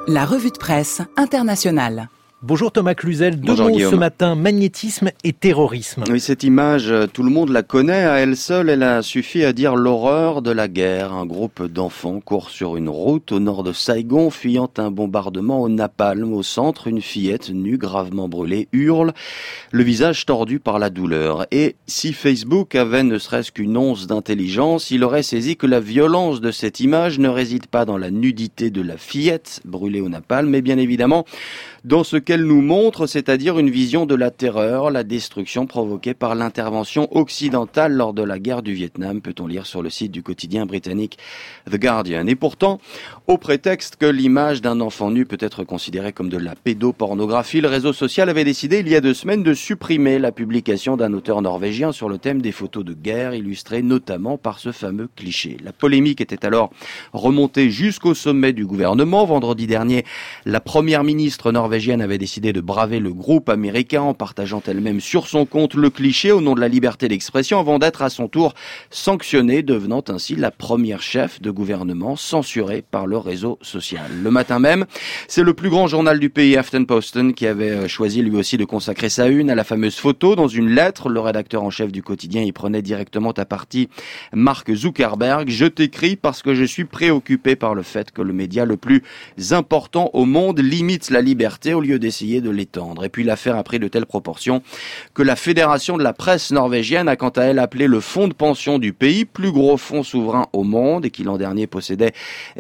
La revue de presse internationale. Bonjour Thomas Cluzel, deux Bonjour mots Guillaume. ce matin, magnétisme et terrorisme. Oui, cette image, tout le monde la connaît. À elle seule, elle a suffi à dire l'horreur de la guerre. Un groupe d'enfants court sur une route au nord de Saigon, fuyant un bombardement au napalm. Au centre, une fillette nue, gravement brûlée, hurle, le visage tordu par la douleur. Et si Facebook avait ne serait-ce qu'une once d'intelligence, il aurait saisi que la violence de cette image ne réside pas dans la nudité de la fillette brûlée au napalm, mais bien évidemment dans ce qu'elle nous montre, c'est-à-dire une vision de la terreur, la destruction provoquée par l'intervention occidentale lors de la guerre du Vietnam, peut-on lire sur le site du quotidien britannique The Guardian. Et pourtant, au prétexte que l'image d'un enfant nu peut être considérée comme de la pédopornographie, le réseau social avait décidé il y a 2 semaines de supprimer la publication d'un auteur norvégien sur le thème des photos de guerre, illustrées notamment par ce fameux cliché. La polémique était alors remontée jusqu'au sommet du gouvernement. Vendredi dernier, la première ministre norvégienne avait décidé de braver le groupe américain en partageant elle-même sur son compte le cliché au nom de la liberté d'expression avant d'être à son tour sanctionnée, devenant ainsi la première chef de gouvernement censurée par le réseau social. Le matin même, c'est le plus grand journal du pays, Aftenposten, qui avait choisi lui aussi de consacrer sa une à la fameuse photo. Dans une lettre, le rédacteur en chef du quotidien y prenait directement à partie Mark Zuckerberg. « Je t'écris parce que je suis préoccupé par le fait que le média le plus important au monde limite la liberté au lieu d'essayer de l'étendre. » Et puis l'affaire a pris de telles proportions que la Fédération de la presse norvégienne a quant à elle appelé le fonds de pension du pays, plus gros fonds souverain au monde et qui l'an dernier possédait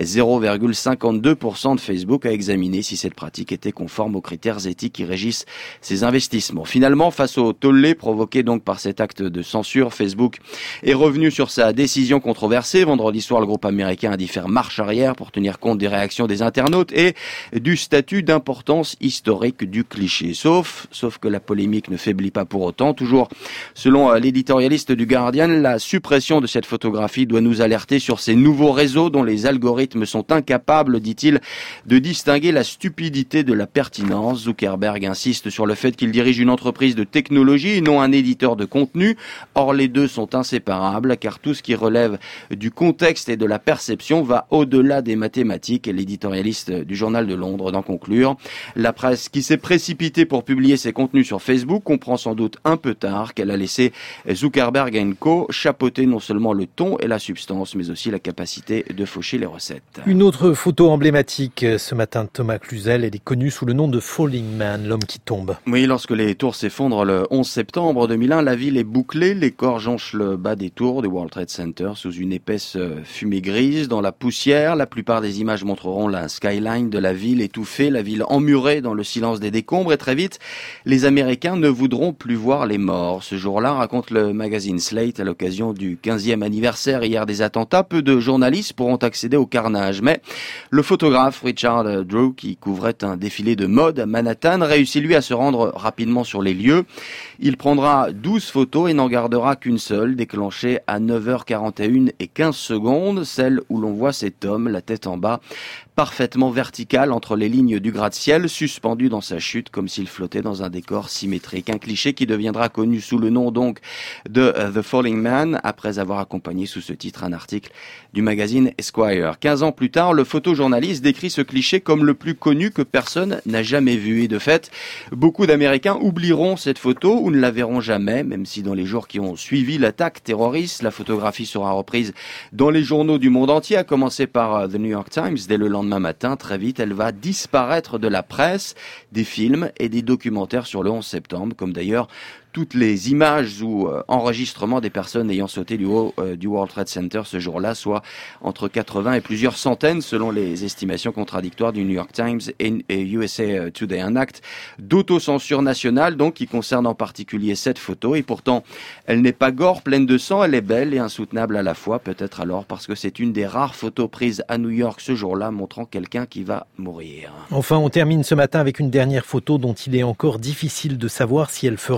0,52% de Facebook, à examiner si cette pratique était conforme aux critères éthiques qui régissent ses investissements. Finalement, face au tollé provoqué donc par cet acte de censure, Facebook est revenu sur sa décision controversée. Vendredi soir, le groupe américain a dit faire marche arrière pour tenir compte des réactions des internautes et du statut d'importance historique du cliché. Sauf que la polémique ne faiblit pas pour autant. Toujours selon l'éditorialiste du Guardian, la suppression de cette photographie doit nous alerter sur ces nouveaux réseaux dont les algorithmes sont incapables, dit-il, de distinguer la stupidité de la pertinence. Zuckerberg insiste sur le fait qu'il dirige une entreprise de technologie et non un éditeur de contenu. Or, les deux sont inséparables car tout ce qui relève du contexte et de la perception va au-delà des mathématiques. Et l'éditorialiste du Journal de Londres d'en conclure. La presse qui s'est précipitée pour publier ses contenus sur Facebook comprend sans doute un peu tard qu'elle a laissé Zuckerberg & Co. chapeauter non seulement le ton et la substance, mais aussi la capacité de faucher les recettes. Une autre photo emblématique ce matin de Thomas Cluzel, elle est connue sous le nom de Falling Man, l'homme qui tombe. Oui, lorsque les tours s'effondrent le 11 septembre 2001, la ville est bouclée, les corps jonchent le bas des tours du World Trade Center sous une épaisse fumée grise. Dans la poussière, la plupart des images montreront la skyline de la ville étouffée, la ville emmurée dans le silence des décombres, et très vite, les Américains ne voudront plus voir les morts. Ce jour-là, raconte le magazine Slate, à l'occasion du 15e anniversaire hier des attentats, peu de journalistes pourront accéder au carnage. Mais le photographe Richard Drew, qui couvrait un défilé de mode à Manhattan, réussit lui à se rendre rapidement sur les lieux. Il prendra 12 photos et n'en gardera qu'une seule, déclenchée à 9h41 et 15 secondes, celle où l'on voit cet homme, la tête en bas, parfaitement vertical entre les lignes du gratte-ciel, suspendu dans sa chute comme s'il flottait dans un décor symétrique. Un cliché qui deviendra connu sous le nom donc de The Falling Man, après avoir accompagné sous ce titre un article du magazine Esquire. 15 ans plus tard, le photojournaliste décrit ce cliché comme le plus connu que personne n'a jamais vu. Et de fait, beaucoup d'Américains oublieront cette photo ou ne la verront jamais, même si dans les jours qui ont suivi l'attaque terroriste, la photographie sera reprise dans les journaux du monde entier, à commencer par The New York Times dès le lendemain matin. Très vite, elle va disparaître de la presse, des films et des documentaires sur le 11 septembre, comme d'ailleurs toutes les images ou enregistrements des personnes ayant sauté du haut du World Trade Center ce jour-là, soit entre 80 et plusieurs centaines selon les estimations contradictoires du New York Times et USA Today. Un acte d'autocensure nationale donc qui concerne en particulier cette photo, et pourtant elle n'est pas gore, pleine de sang, elle est belle et insoutenable à la fois, peut-être alors parce que c'est une des rares photos prises à New York ce jour-là montrant quelqu'un qui va mourir. Enfin, on termine ce matin avec une dernière photo dont il est encore difficile de savoir si elle fera avancer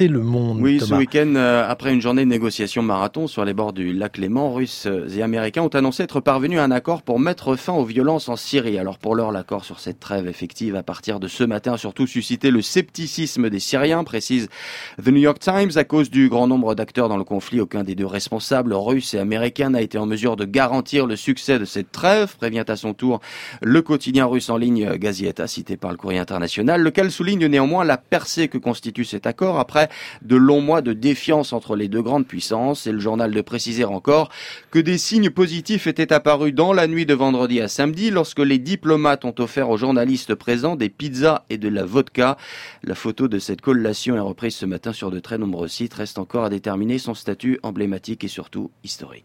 agité le monde. Oui, Thomas. ce week-end, après une journée de négociations marathon sur les bords du lac Léman, Russes et Américains ont annoncé être parvenus à un accord pour mettre fin aux violences en Syrie. Alors pour l'heure, l'accord sur cette trêve effective à partir de ce matin a surtout suscité le scepticisme des Syriens, précise The New York Times. À cause du grand nombre d'acteurs dans le conflit, aucun des deux responsables, russes et américains, n'a été en mesure de garantir le succès de cette trêve, prévient à son tour le quotidien russe en ligne Gazeta, cité par le Courrier international, lequel souligne néanmoins la percée que constitue cet accord après de longs mois de défiance entre les deux grandes puissances. Et le journal de préciser encore que des signes positifs étaient apparus dans la nuit de vendredi à samedi lorsque les diplomates ont offert aux journalistes présents des pizzas et de la vodka. La photo de cette collation est reprise ce matin sur de très nombreux sites. Reste encore à déterminer son statut emblématique et surtout historique.